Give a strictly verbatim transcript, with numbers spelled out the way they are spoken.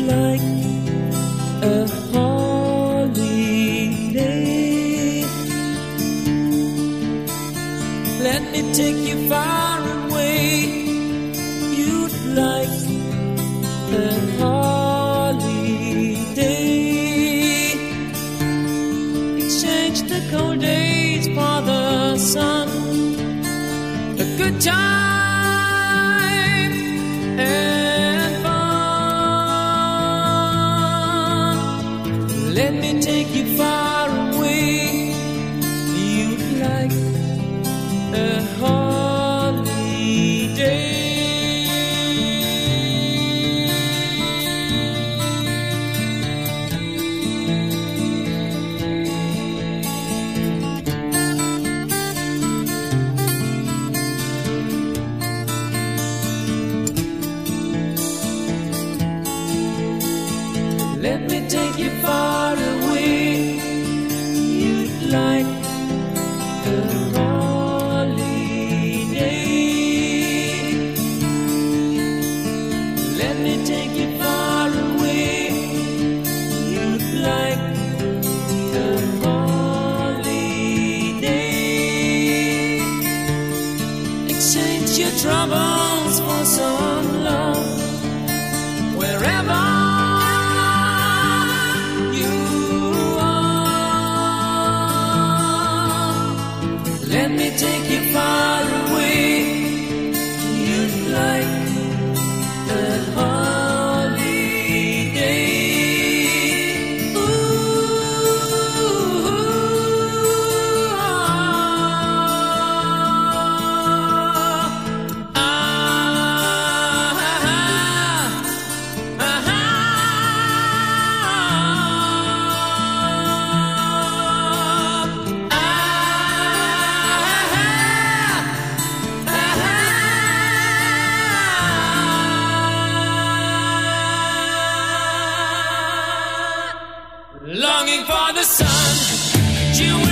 like a holiday. Let me take you far away. You'd like a holiday. Exchange the cold days for the sun. A good time and fun. Let me take you far away. You'd like a holiday. Let me take you far away. You'd like a holiday. Let me take you far away. You'd like a holiday. Exchange your troubles for some love. Wherever let me take you far away. You'd like a holiday. Ooh, ah, ah, ah, ah, longing for the sun. You